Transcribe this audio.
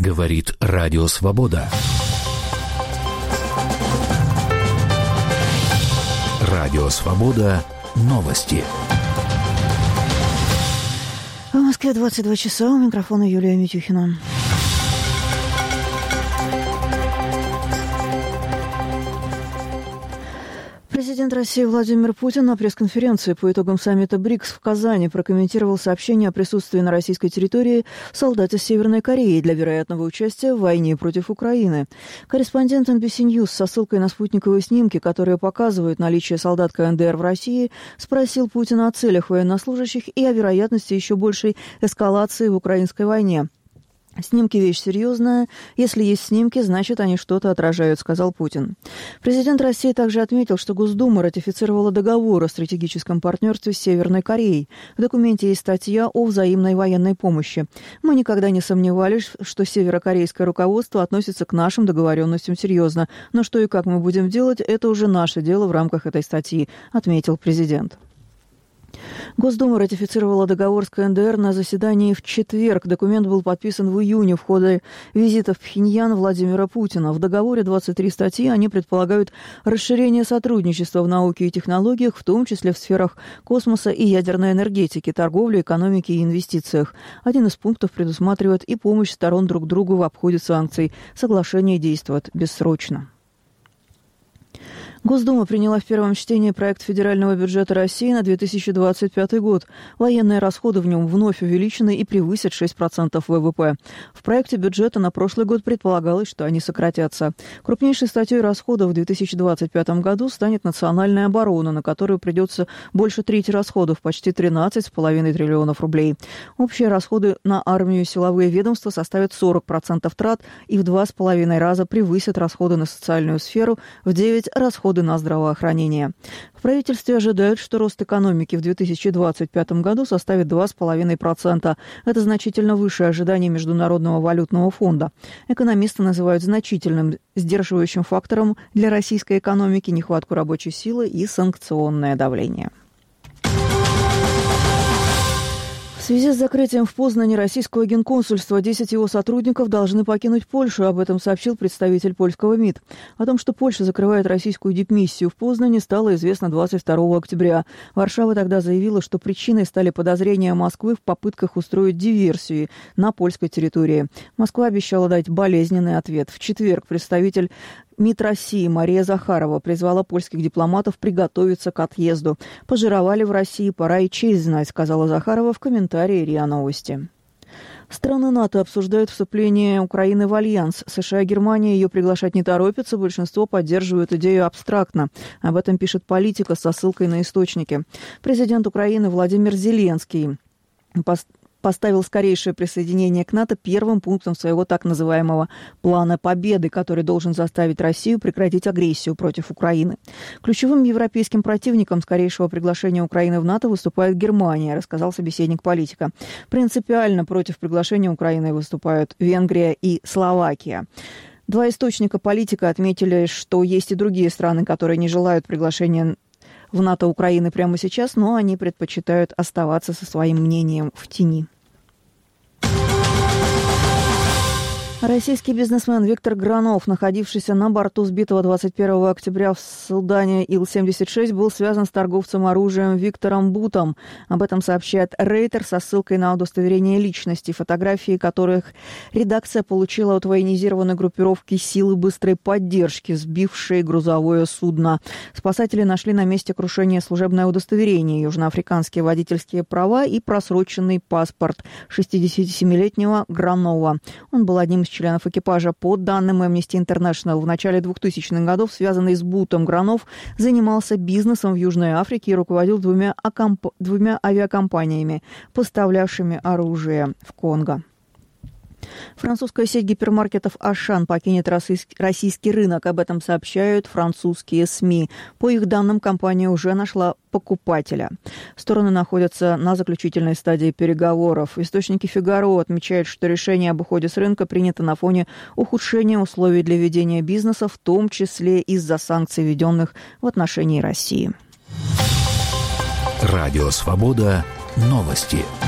Говорит Радио Свобода. Радио Свобода. Новости. В Москве 22 часа. У микрофона Юлия Митюхина. Президент России Владимир Путин на пресс-конференции по итогам саммита БРИКС в Казани прокомментировал сообщение о присутствии на российской территории солдат из Северной Кореи для вероятного участия в войне против Украины. Корреспондент NBC News со ссылкой на спутниковые снимки, которые показывают наличие солдат КНДР в России, спросил Путина о целях военнослужащих и о вероятности еще большей эскалации в украинской войне. «Снимки – вещь серьезная. Если есть снимки, значит, они что-то отражают», – сказал Путин. Президент России также отметил, что Госдума ратифицировала договор о стратегическом партнерстве с Северной Кореей. В документе есть статья о взаимной военной помощи. Мы никогда не сомневались, что северокорейское руководство относится к нашим договоренностям серьезно. Но что и как мы будем делать – это уже наше дело в рамках этой статьи, отметил президент. Госдума ратифицировала договор с КНДР на заседании в четверг. Документ был подписан в июне в ходе визита в Пхеньян Владимира Путина. В договоре 23 статьи, они предполагают расширение сотрудничества в науке и технологиях, в том числе в сферах космоса и ядерной энергетики, торговли, экономики и инвестициях. Один из пунктов предусматривает и помощь сторон друг другу в обходе санкций. Соглашение действует бессрочно. Госдума приняла в первом чтении проект федерального бюджета России на 2025 год. Военные расходы в нем вновь увеличены и превысят 6% ВВП. В проекте бюджета на прошлый год предполагалось, что они сократятся. Крупнейшей статьей расходов в 2025 году станет национальная оборона, на которую придется больше трети расходов, почти 13,5 триллионов рублей. Общие расходы на армию и силовые ведомства составят 40% трат и в 2,5 раза превысят расходы на социальную сферу, в 9 – расходы на здравоохранение. В правительстве ожидают, что рост экономики в 2025 году составит 2,5%. Это значительно выше ожиданий Международного валютного фонда. Экономисты называют значительным сдерживающим фактором для российской экономики нехватку рабочей силы и санкционное давление. В связи с закрытием в Познани российского генконсульства 10 его сотрудников должны покинуть Польшу. Об этом сообщил представитель польского МИД. О том, что Польша закрывает российскую дипмиссию в Познани, стало известно 22 октября. Варшава тогда заявила, что причиной стали подозрения Москвы в попытках устроить диверсию на польской территории. Москва обещала дать болезненный ответ. В четверг представитель МИД России Мария Захарова призвала польских дипломатов приготовиться к отъезду. «Пожировали в России, пора и честь знать», сказала Захарова в комментарии РИА Новости. Страны НАТО обсуждают вступление Украины в альянс. США и Германия ее приглашать не торопятся, большинство поддерживают идею абстрактно. Об этом пишет «Политика» со ссылкой на источники. Президент Украины Владимир Зеленский поставил скорейшее присоединение к НАТО первым пунктом своего так называемого «плана победы», который должен заставить Россию прекратить агрессию против Украины. Ключевым европейским противником скорейшего приглашения Украины в НАТО выступает Германия, рассказал собеседник «Политика». Принципиально против приглашения Украины выступают Венгрия и Словакия. Два источника «Политика» отметили, что есть и другие страны, которые не желают приглашения в НАТО Украины прямо сейчас, но они предпочитают оставаться со своим мнением в тени. Российский бизнесмен Виктор Гранов, находившийся на борту сбитого 21 октября в Судане Ил-76, был связан с торговцем оружием Виктором Бутом. Об этом сообщает Рейтер со ссылкой на удостоверение личности, фотографии которых редакция получила от военизированной группировки силы быстрой поддержки, сбившей грузовое судно. Спасатели нашли на месте крушения служебное удостоверение, южноафриканские водительские права и просроченный паспорт 67-летнего Гранова. Он был одним из членов экипажа. По данным Amnesty International, в начале 2000-х годов, связанный с Бутом, Гранов занимался бизнесом в Южной Африке и руководил двумя авиакомпаниями, поставлявшими оружие в Конго. Французская сеть гипермаркетов «Ашан» покинет российский рынок. Об этом сообщают французские СМИ. По их данным, компания уже нашла покупателя. Стороны находятся на заключительной стадии переговоров. Источники «Фигаро» отмечают, что решение об уходе с рынка принято на фоне ухудшения условий для ведения бизнеса, в том числе из-за санкций, введенных в отношении России. Радио «Свобода». Новости.